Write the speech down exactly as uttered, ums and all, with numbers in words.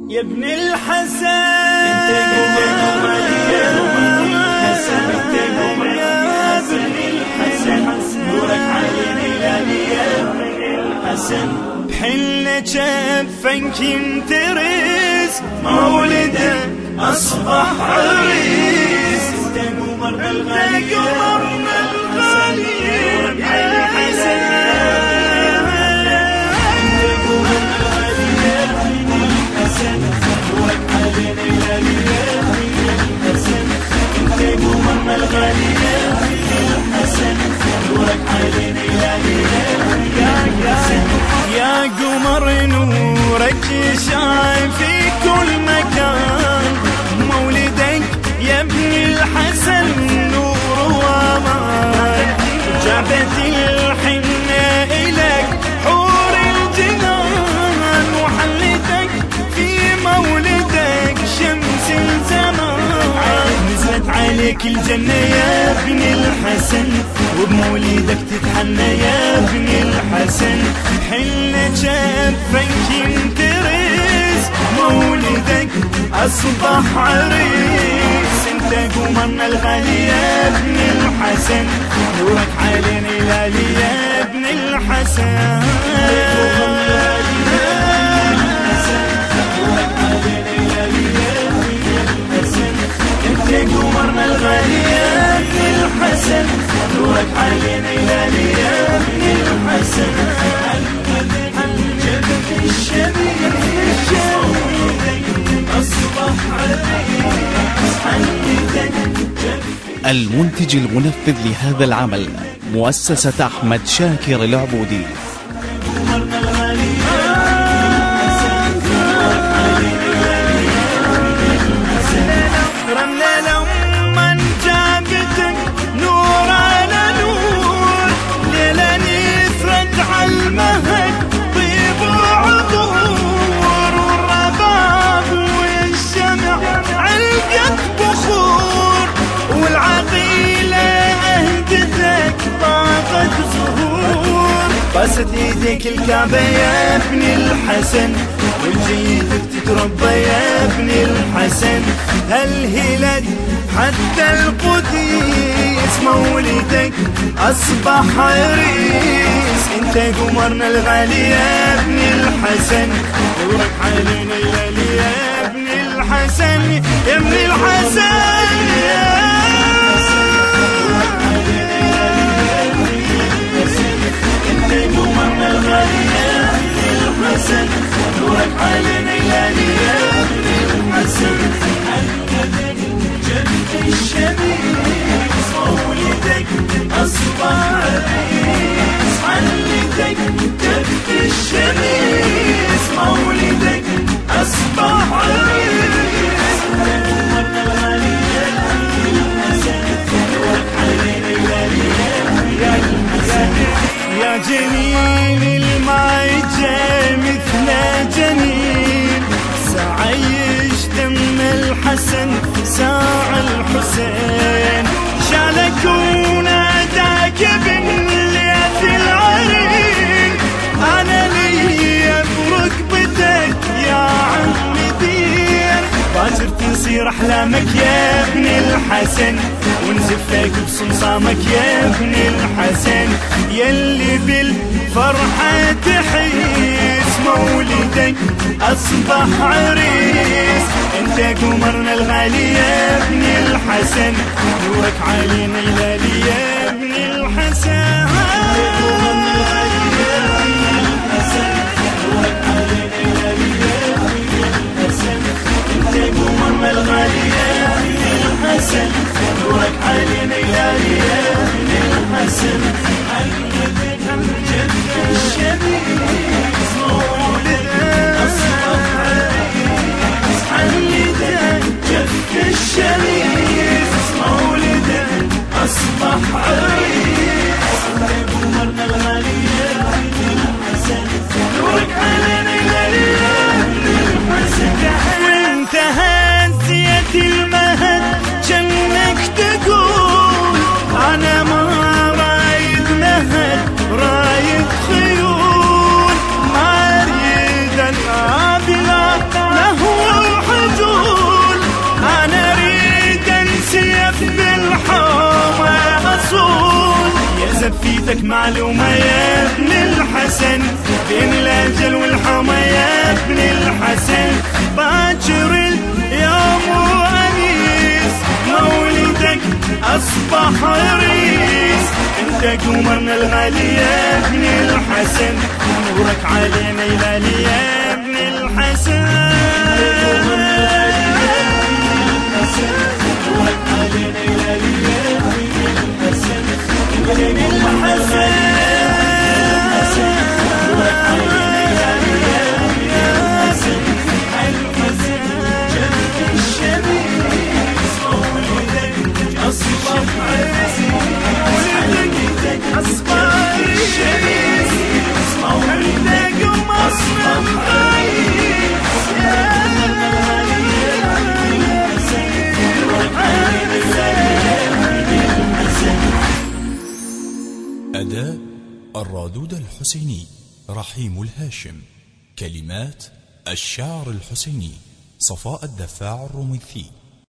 يا ابن الحسن انت قمر يا ابن الحسن انت قمر يا ابن الحسن نورك علينا يا ابن الحسن بحل جفنك ينترس مولدك اصبح عريس انت قمرنا الغالي قمرنا الغالي يا ابن الحسن يا قمر نورك شايف في كل مكان مولدك يا ابن الحسن نور وامان جابت الحنة إلك حور الجنان وحلتك في مولدك شمس الزمان نزلت عليك الجنة يا ابن الحسن وبمولدك تتحنى يا ابن الحسن حل جفنك ينترس مولدك أصبح عريس انت قمرنا الغالي يا ابن الحسن نورك علينا الهلال يا ابن الحسن انت قمرنا الغالي يا ابن الحسن نورك علينا الهلال يا ابن الحسن المنتج المنفذ لهذا العمل مؤسسة أحمد شاكر العبودي. باست ايديك الكعبة يا ابن الحسن والجيدك تتربى يا ابن الحسن هالهلال حتى القديس مولدك اصبح عريس انت قمرنا الغالي يا ابن الحسن نورك علينا الهلال يا ابن الحسن يا ابن الحسن يا نورك علينا الهلال يا ابن الحسن جد الشميس مولدك أصبح عريس حلتك جد الشميس مولدك أصبح عريس قمرنا الغالي يا ابن الحسن نورك علينا الهلال يا ابن الحسن يا جميل المعجة مثل جميل سعيش دم الحسن ساع الحسين شالك وناداك بالليث العرين أنا لي بركبتك يا عم دير باكر تصير أحلامك يا ابن الحسن ونزفك بصمصامك يا ابن الحسن يلي بالفرحة تحيس مولدك أصبح عريس انت قمرنا الغالي يا ابن الحسن نورك علينا الهلال يا ابن الحسن انت قمرنا الغالي يا ابن الحسن نورك علينا الهلال يا ابن الحسن جد الشميس مولدك أصبح عريس حلتك جد الشميس مولدك أصبح عريس سفيتك معلومة يا ابن الحسن، بين الأجل والحما يا ابن الحسن. باكر اليوم وأنيس مولدك أصبح عريس، انت قمرنا الغالي يا ابن الحسن، نورك علينا يلالي يا ابن الحسن. نورك علينا يلالي يا ابن الحسن، ابن الحسن. نورك علينا يلالي يا ابن الحسن، الحسن جد الشميس مولدك أصبح عريس، ولدك أصبح الشميس مولدك أصبح عريس. أداء الرادود الحسيني رحيم الهاشم، كلمات الشاعر الحسيني صفاء الدفاع الرميثي.